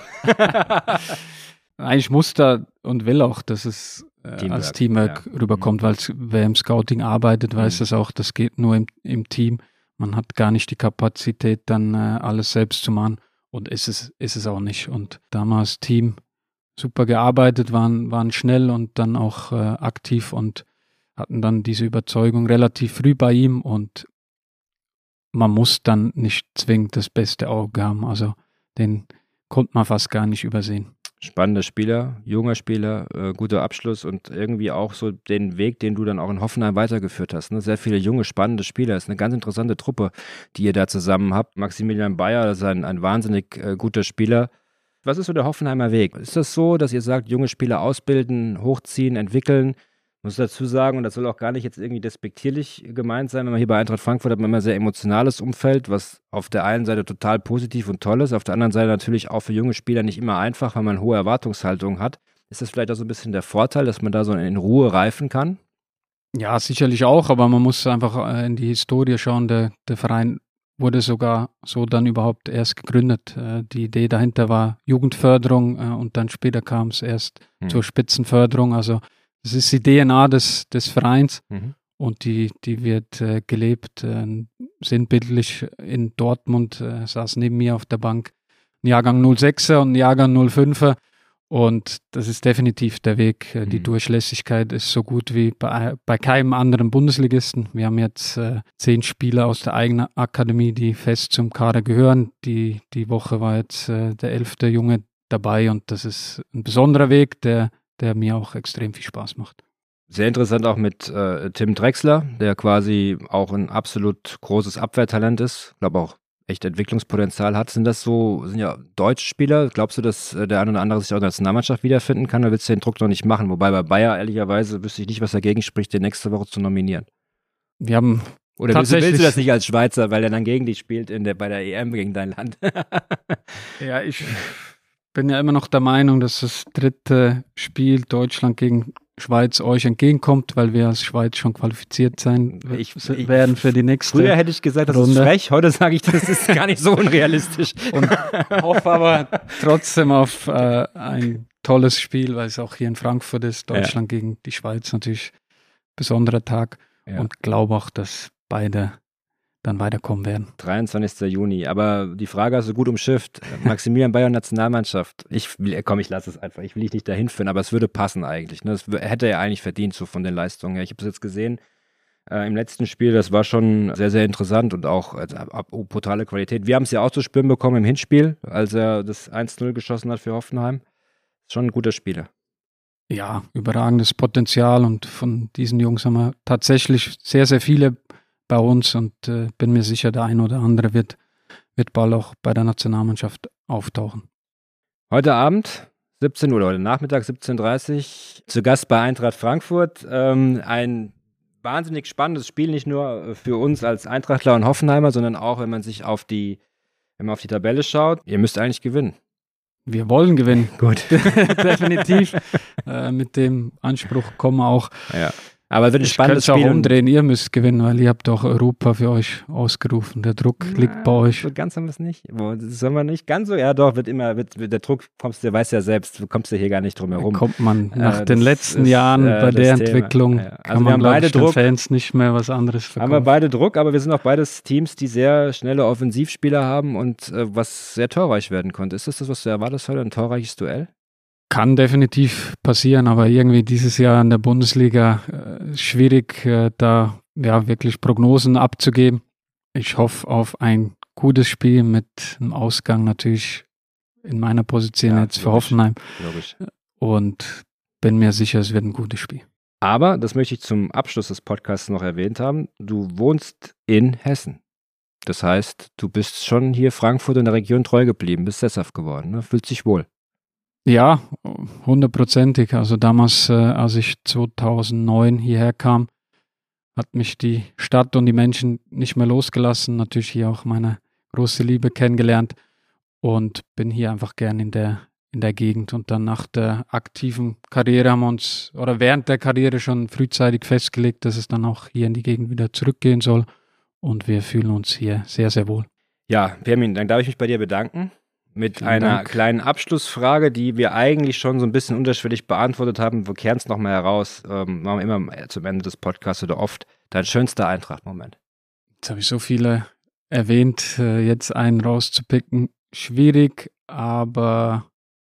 Ich muss da und will auch, dass es als Teamwork rüberkommt, weil wer im Scouting arbeitet, weiß das auch, das geht nur im Team. Man hat gar nicht die Kapazität, dann alles selbst zu machen und ist es auch nicht. Und damals Team super gearbeitet, waren schnell und dann auch aktiv und hatten dann diese Überzeugung relativ früh bei ihm und man muss dann nicht zwingend das beste Auge haben. Also den konnte man fast gar nicht übersehen. Spannender Spieler, junger Spieler, guter Abschluss und irgendwie auch so den Weg, den du dann auch in Hoffenheim weitergeführt hast. Ne? Sehr viele junge, spannende Spieler. Das ist eine ganz interessante Truppe, die ihr da zusammen habt. Maximilian Bayer, das ist ein wahnsinnig guter Spieler. Was ist so der Hoffenheimer Weg? Ist das so, dass ihr sagt, junge Spieler ausbilden, hochziehen, entwickeln? Muss dazu sagen, und das soll auch gar nicht jetzt irgendwie despektierlich gemeint sein, wenn man hier bei Eintracht Frankfurt hat man immer ein sehr emotionales Umfeld, was auf der einen Seite total positiv und toll ist, auf der anderen Seite natürlich auch für junge Spieler nicht immer einfach, weil man hohe Erwartungshaltungen hat. Ist das vielleicht auch so ein bisschen der Vorteil, dass man da so in Ruhe reifen kann? Ja, sicherlich auch, aber man muss einfach in die Historie schauen. Der Verein wurde sogar so dann überhaupt erst gegründet. Die Idee dahinter war Jugendförderung und dann später kam es erst zur Spitzenförderung. Also das ist die DNA des Vereins und die wird gelebt, sinnbildlich in Dortmund, saß neben mir auf der Bank ein Jahrgang 06er und ein Jahrgang 05er und das ist definitiv der Weg. Die Durchlässigkeit ist so gut wie bei keinem anderen Bundesligisten. Wir haben jetzt 10 Spieler aus der eigenen Akademie, die fest zum Kader gehören. Die Woche war jetzt der 11. Junge dabei und das ist ein besonderer Weg, der mir auch extrem viel Spaß macht. Sehr interessant auch mit Tim Drechsler, der quasi auch ein absolut großes Abwehrtalent ist. Ich glaube auch echt Entwicklungspotenzial hat. Sind ja deutsche Spieler? Glaubst du, dass der eine oder andere sich auch in der Nationalmannschaft wiederfinden kann, oder willst du den Druck noch nicht machen? Wobei bei Bayer, ehrlicherweise, wüsste ich nicht, was dagegen spricht, den nächste Woche zu nominieren. Wir haben Oder willst du das nicht als Schweizer, weil er dann gegen dich spielt bei der EM gegen dein Land? Ja, ich bin ja immer noch der Meinung, dass das 3. Spiel Deutschland gegen Schweiz euch entgegenkommt, weil wir als Schweiz schon qualifiziert werden für die nächste Früher hätte ich gesagt, das Runde. Ist frech, heute sage ich, das ist gar nicht so unrealistisch. Und hoffe aber trotzdem auf ein tolles Spiel, weil es auch hier in Frankfurt ist, Deutschland gegen die Schweiz natürlich ein besonderer Tag und glaube auch, dass beide dann weiterkommen werden. 23. Juni, aber die Frage hast du gut umschifft. Maximilian Bayer Nationalmannschaft. Ich lasse es einfach. Ich will dich nicht dahin führen, aber es würde passen eigentlich. Ne? Das hätte er eigentlich verdient, so von den Leistungen her. Ich habe es jetzt gesehen im letzten Spiel, das war schon sehr, sehr interessant und auch brutale Qualität. Wir haben es ja auch zu spüren bekommen im Hinspiel, als er das 1-0 geschossen hat für Hoffenheim. Schon ein guter Spieler. Ja, überragendes Potenzial und von diesen Jungs haben wir tatsächlich sehr, sehr viele bei uns und bin mir sicher, der ein oder andere wird bald auch bei der Nationalmannschaft auftauchen. Heute Abend, 17 Uhr, heute Nachmittag 17:30 Uhr, zu Gast bei Eintracht Frankfurt. Ein wahnsinnig spannendes Spiel, nicht nur für uns als Eintrachtler und Hoffenheimer, sondern auch, wenn man auf die Tabelle schaut. Ihr müsst eigentlich gewinnen. Wir wollen gewinnen. Gut. Definitiv. Mit dem Anspruch kommen wir auch. Ja. Aber es wird ein spannendes Spiel. Ich könnte es auch umdrehen, ihr müsst gewinnen, weil ihr habt doch Europa für euch ausgerufen. Der Druck liegt bei euch. So ganz haben wir es nicht. Sollen wir nicht ganz so? Ja doch, wird der Druck, du weißt ja selbst, du kommst ja hier gar nicht drum herum. Kommt man nach den letzten Jahren bei der Entwicklung, kann man, glaube ich, den Fans nicht mehr was anderes verkaufen. Haben wir beide Druck, aber wir sind auch beides Teams, die sehr schnelle Offensivspieler haben und was sehr torreich werden konnte. Ist das, was du erwartest heute, ein torreiches Duell? Kann definitiv passieren, aber irgendwie dieses Jahr in der Bundesliga schwierig, da wirklich Prognosen abzugeben. Ich hoffe auf ein gutes Spiel mit einem Ausgang natürlich in meiner Position jetzt für Hoffenheim. Logisch. Und bin mir sicher, es wird ein gutes Spiel. Aber, das möchte ich zum Abschluss des Podcasts noch erwähnt haben, du wohnst in Hessen. Das heißt, du bist schon hier Frankfurt in der Region treu geblieben, bist sesshaft geworden, ne? Fühlt sich wohl. Ja, 100%. Also damals, als ich 2009 hierher kam, hat mich die Stadt und die Menschen nicht mehr losgelassen. Natürlich hier auch meine große Liebe kennengelernt und bin hier einfach gern in der Gegend. Und dann nach der aktiven Karriere haben wir uns, oder während der Karriere schon frühzeitig festgelegt, dass es dann auch hier in die Gegend wieder zurückgehen soll. Und wir fühlen uns hier sehr, sehr wohl. Ja, Pirmin, dann darf ich mich bei dir bedanken. Mit einer kleinen Abschlussfrage, die wir eigentlich schon so ein bisschen unterschwellig beantwortet haben. Wir kehren es nochmal heraus. Machen wir immer zum Ende des Podcasts oder oft. Dein schönster Eintracht-Moment. Jetzt habe ich so viele erwähnt, jetzt einen rauszupicken. Schwierig, aber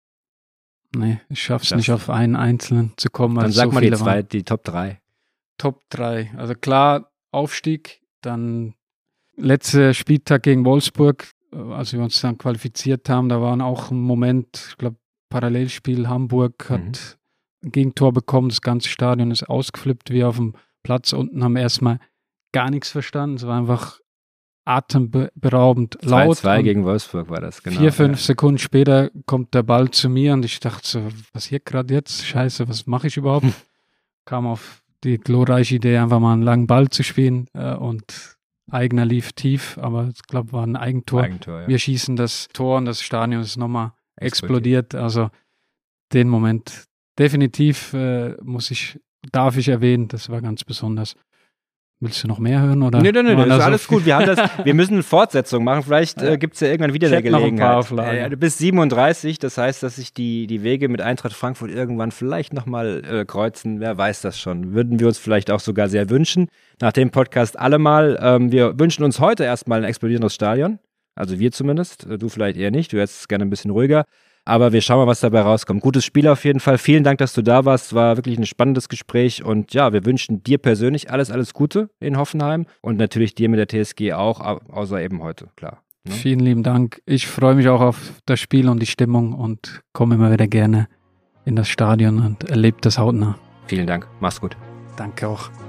ich schaffe es nicht, auf einen einzelnen zu kommen. Dann sag mal die Top 3. Top 3. Also klar, Aufstieg, dann letzter Spieltag gegen Wolfsburg. Als wir uns dann qualifiziert haben, da war auch ein Moment, ich glaube, Parallelspiel, Hamburg hat ein Gegentor bekommen, das ganze Stadion ist ausgeflippt, wir auf dem Platz unten haben erstmal gar nichts verstanden, es war einfach atemberaubend laut. 2-2 gegen Wolfsburg war das, genau. 4-5 Sekunden später kommt der Ball zu mir und ich dachte so, was passiert gerade jetzt? Scheiße, was mache ich überhaupt? kam auf die glorreiche Idee, einfach mal einen langen Ball zu spielen und eigener lief tief, aber ich glaube, war ein Eigentor. Ja. Wir schießen das Tor und das Stadion ist nochmal explodiert. Also den Moment definitiv darf ich erwähnen, das war ganz besonders. Willst du noch mehr hören? Oder? Nee, das ist alles gut. Wir müssen eine Fortsetzung machen. Vielleicht gibt es ja irgendwann wieder eine Gelegenheit. Du bist 37, das heißt, dass sich die Wege mit Eintracht Frankfurt irgendwann vielleicht nochmal kreuzen. Wer weiß das schon. Würden wir uns vielleicht auch sogar sehr wünschen. Nach dem Podcast allemal. Wir wünschen uns heute erstmal ein explodierendes Stadion. Also wir zumindest. Du vielleicht eher nicht. Du hättest es gerne ein bisschen ruhiger. Aber wir schauen mal, was dabei rauskommt. Gutes Spiel auf jeden Fall. Vielen Dank, dass du da warst. War wirklich ein spannendes Gespräch. Und ja, wir wünschen dir persönlich alles Gute in Hoffenheim. Und natürlich dir mit der TSG auch, außer eben heute, klar. Ne? Vielen lieben Dank. Ich freue mich auch auf das Spiel und die Stimmung und komme immer wieder gerne in das Stadion und erlebe das hautnah. Vielen Dank. Mach's gut. Danke auch.